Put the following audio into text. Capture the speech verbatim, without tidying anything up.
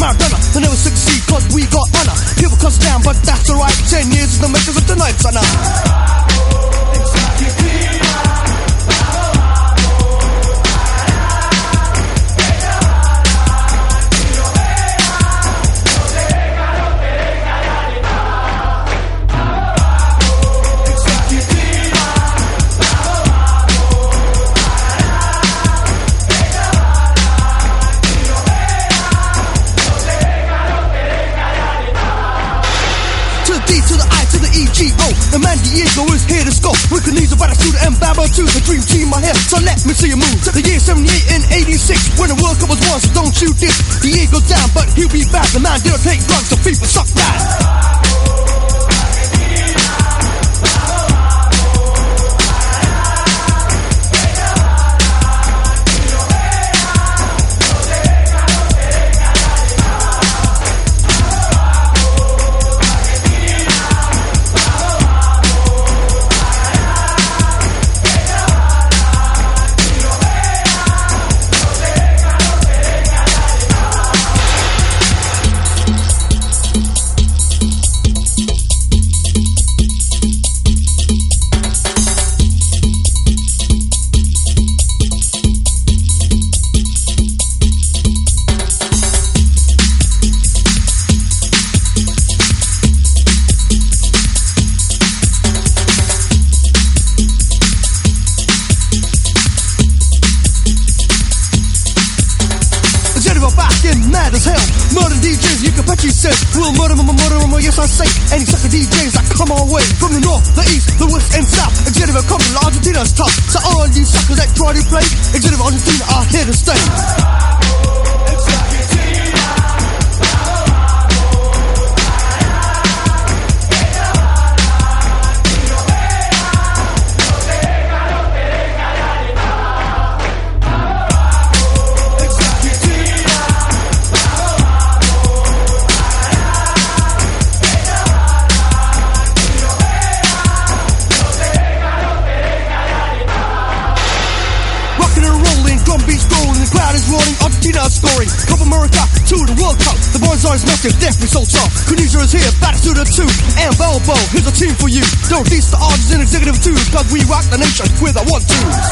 Maradona. They never succeed cause we got honor. People cuss down, but that's alright. Ten years is the makers of tonight's honor. The man Diego is here to score. Wikileaks about a shooter and Babo too. The dream team are here, so let me see you move. The year seventy-eight and eighty-six, when the World Cup was won, so don't you diss. Diego's down, but he'll be back. The man didn't take drugs, so people suck that. Mad as hell, murder D Js, you can bet he says we'll murder them, murder them, yes I say. Any sucker D Js that come our way, from the north, the east, the west and south. Executive come from Argentina's tough, so all you suckers that try to play, Executive Argentina are here to stay. Argentina scoring, Copa America to the World Cup. The boys are as massive, definitely so tough. Kunizha is here, back to the two, and Balbo, here's a team for you. Don't diss the artists and executive too, cause we rock the nation with our one twos.